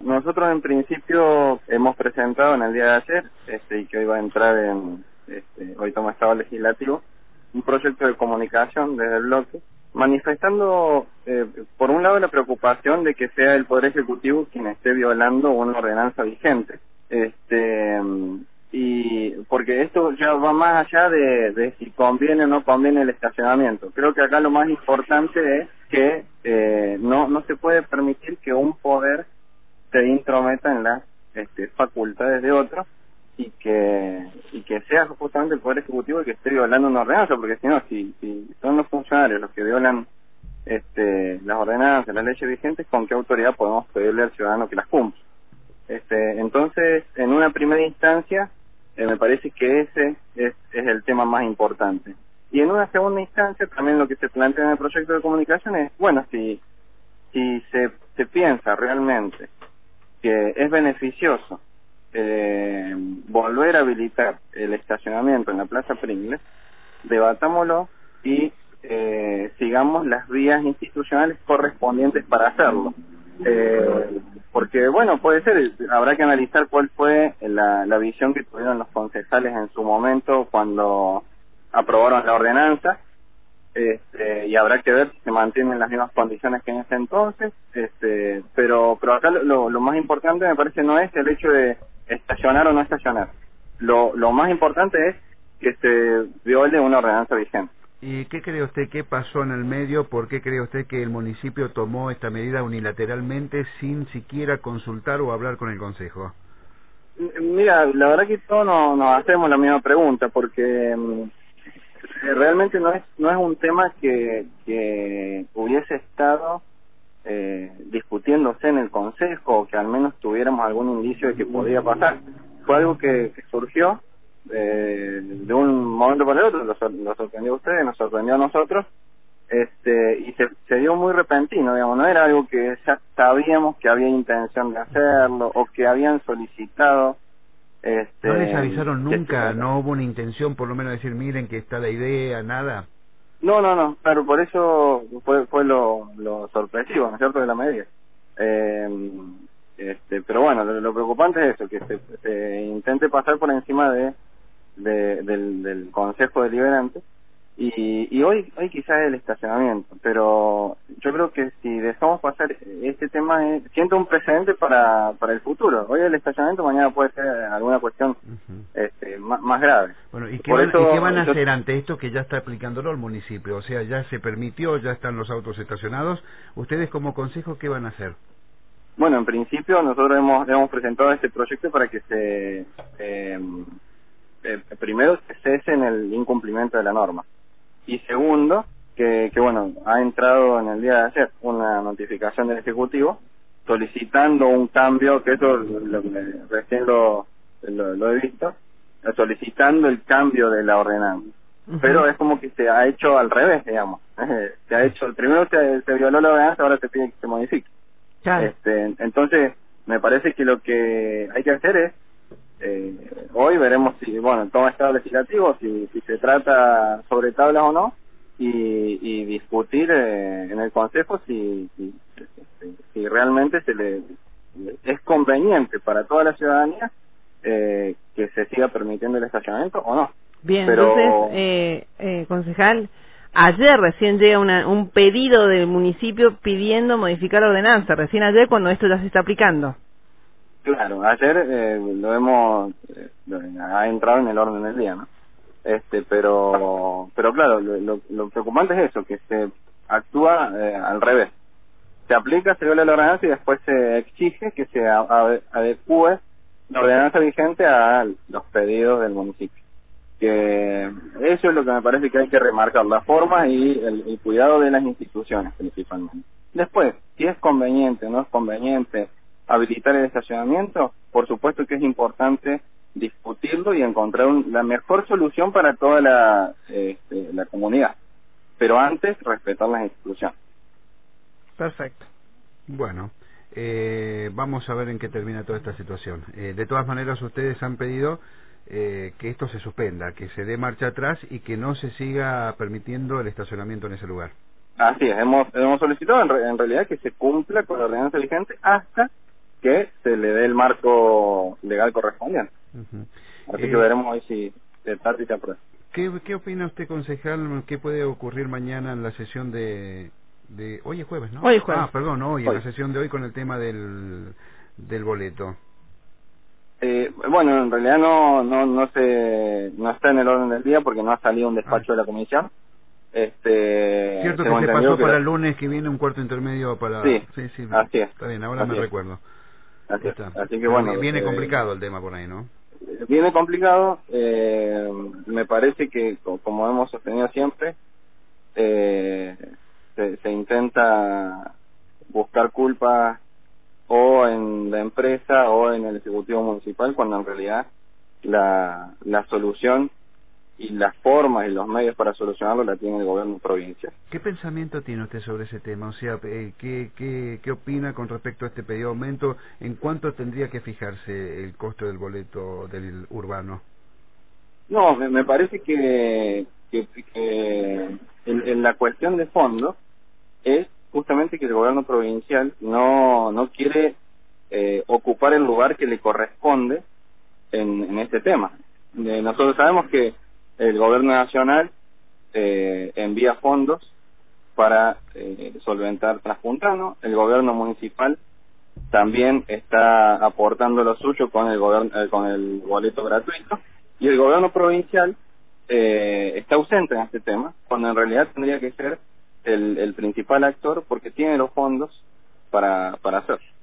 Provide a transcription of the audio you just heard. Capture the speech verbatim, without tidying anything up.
nosotros en principio hemos presentado en el día de ayer, este, y que hoy va a entrar en, este, hoy toma estado legislativo, un proyecto de comunicación desde el bloque, manifestando, eh, por un lado, la preocupación de que sea el Poder Ejecutivo quien esté violando una ordenanza vigente. Este, y porque esto ya va más allá de, de si conviene o no conviene el estacionamiento. Creo que acá lo más importante es que eh, no no se puede permitir que un poder se intrometa en las este, facultades de otros y que y que sea justamente el Poder Ejecutivo el que esté violando una ordenanza, porque si no, si, si son los funcionarios los que violan este, las ordenanzas, las leyes vigentes, ¿con qué autoridad podemos pedirle al ciudadano que las cumpla? Este, entonces, en una primera instancia, eh, me parece que ese es, es el tema más importante. Y en una segunda instancia, también lo que se plantea en el proyecto de comunicación es, bueno, si, si se, se piensa realmente que es beneficioso eh, volver a habilitar el estacionamiento en la Plaza Pringles, debatámoslo y eh, sigamos las vías institucionales correspondientes para hacerlo. Eh, porque bueno, puede ser, habrá que analizar cuál fue la, la visión que tuvieron los concejales en su momento cuando aprobaron la ordenanza, este, y habrá que ver si se mantienen las mismas condiciones que en ese entonces, este, pero pero acá lo, lo más importante me parece no es el hecho de estacionar o no estacionar, lo, lo más importante es que se viole una ordenanza vigente. ¿Y qué cree usted que pasó en el medio? ¿Por qué cree usted que el municipio tomó esta medida unilateralmente sin siquiera consultar o hablar con el Consejo? Mira, la verdad que todos nos, nos hacemos la misma pregunta, porque um, realmente no es no es un tema que, que hubiese estado eh, discutiéndose en el Consejo, o que al menos tuviéramos algún indicio de que podía pasar. Fue algo que, que surgió Eh, de un momento para el otro, lo, lo sorprendió a ustedes, nos sorprendió a nosotros, este, y se, se dio muy repentino, digamos, no era algo que ya sabíamos que había intención de hacerlo o que habían solicitado. Este, ¿No les avisaron nunca? que, ¿No hubo una intención por lo menos de decir, miren que está la idea, nada? No, no, no, claro, por eso fue fue lo, lo sorpresivo, ¿no es cierto?, de la medida. Eh, este, pero bueno, lo, lo preocupante es eso, que se, se intente pasar por encima de De, del, del Consejo Deliberante y, y hoy hoy quizás el estacionamiento, pero yo creo que si dejamos pasar este tema, es, siento un precedente para para el futuro. Hoy el estacionamiento, mañana puede ser alguna cuestión uh-huh. este, más, más grave. Bueno, ¿y qué, Por van, eso, ¿y qué van a yo, hacer ante esto que ya está aplicándolo el municipio? O sea, ya se permitió, ya están los autos estacionados. ¿Ustedes como consejo qué van a hacer? Bueno, en principio nosotros hemos hemos presentado este proyecto para que se... Eh, Eh, primero que cesen el incumplimiento de la norma y segundo que, que bueno, ha entrado en el día de ayer una notificación del Ejecutivo solicitando un cambio, que eso lo, lo, recién lo, lo, lo he visto, solicitando el cambio de la ordenanza. Uh-huh. Pero es como que se ha hecho al revés, digamos. Se ha hecho, primero se, se violó la ordenanza, ahora se pide que se modifique. Claro. Este, entonces me parece que lo que hay que hacer es Eh, hoy veremos si, bueno, toma estado legislativo, si, si se trata sobre tablas o no, y, y discutir eh, en el Consejo si, si, si, si realmente se le es conveniente para toda la ciudadanía eh, que se siga permitiendo el estacionamiento o no. Bien, Pero... entonces, eh, eh, concejal, ayer recién llega una, un pedido del municipio pidiendo modificar la ordenanza, recién ayer cuando esto ya se está aplicando. Claro, ayer eh, lo hemos eh, ha entrado en el orden del día, ¿no? Este, pero pero claro, lo, lo, lo preocupante es eso, que se actúa eh, al revés. Se aplica, se viola la ordenanza y después se exige que se a, a, adecúe la ordenanza vigente a los pedidos del municipio. Que eso es lo que me parece que hay que remarcar, la forma y el, el cuidado de las instituciones principalmente. Después, si es conveniente o no es conveniente habilitar el estacionamiento, por supuesto que es importante discutirlo y encontrar un, la mejor solución para toda la, este, la comunidad, pero antes respetar las instituciones. Perfecto. Bueno, eh, vamos a ver en qué termina toda esta situación. Eh, de todas maneras, ustedes han pedido eh, que esto se suspenda, que se dé marcha atrás y que no se siga permitiendo el estacionamiento en ese lugar. Así es, hemos, hemos solicitado en, re, en realidad que se cumpla con la ordenanza vigente hasta que se le dé el marco legal correspondiente. Uh-huh. Así eh, que veremos hoy si se trata y se aprueba. ¿Qué, ¿Qué opina usted, concejal? ¿Qué puede ocurrir mañana en la sesión de... de hoy es jueves, ¿no? Hoy es jueves. Ah, perdón, hoy, hoy. en la sesión de hoy con el tema del, del boleto. Eh, bueno, en realidad no no no se no está en el orden del día porque no ha salido un despacho Ah. de la comisión. Este, Cierto que se pasó para el lunes, que viene un cuarto intermedio para... Sí, sí, sí, así es. Está bien, ahora así me es. recuerdo. Así, Está. así que Pero bueno, viene eh, complicado el tema por ahí, ¿no? viene complicado. Eh, me parece que, como hemos sostenido siempre, eh, se, se intenta buscar culpa o en la empresa o en el ejecutivo municipal, cuando en realidad la, la solución y las formas y los medios para solucionarlo la tiene el gobierno provincial. ¿Qué pensamiento tiene usted sobre ese tema? O sea, eh, ¿qué, qué, ¿qué opina con respecto a este pedido de aumento? ¿En cuánto tendría que fijarse el costo del boleto del urbano? No, me, me parece que, que, que en, en la cuestión de fondo es justamente que el gobierno provincial no, no quiere eh, ocupar el lugar que le corresponde en, en este tema. Eh, nosotros sabemos que el gobierno nacional eh, envía fondos para eh, solventar Transpuntano, el gobierno municipal también está aportando lo suyo con el gobierno, eh, con el boleto gratuito, y el gobierno provincial eh, está ausente en este tema, cuando en realidad tendría que ser el, el principal actor porque tiene los fondos para, para hacerlo.